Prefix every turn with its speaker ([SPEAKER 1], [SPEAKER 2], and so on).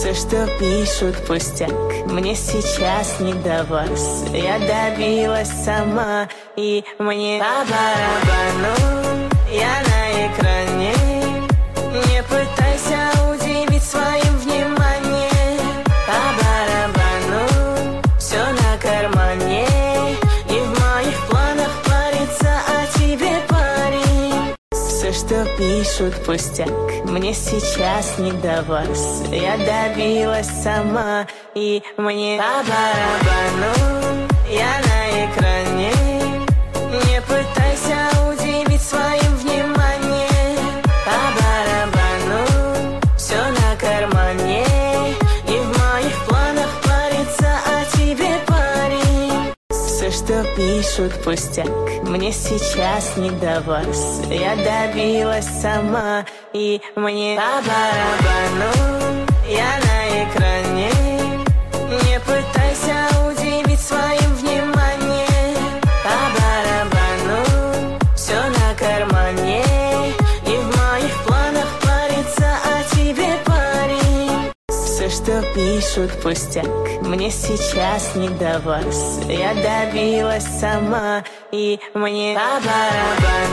[SPEAKER 1] Все, что пишут, пустяк, мне сейчас не до вас. Я добилась сама, и мне по барабану. Я на экране, не пытайся удивить своим вниманием. По барабану, все на кармане, и в моих планах париться о тебе, парень. Все, что пишут, пустяк, мне сейчас не до вас. Я добилась сама, и мне по барабану. Я на экране, не пытайся удивить своим вниманием. По барабану, все на кармане, и в моих планах париться о тебе, парень. Все, что пишут, пустяк, мне сейчас не до вас. Я добилась сама, и мне по барабану. Я на экране, не пытайся удивить своим вниманием. По барабану, все на кармане, и в моих планах париться о тебе, парень. Все, что пишут, пустяк, мне сейчас не до вас. Я добилась сама, и мне по барабану.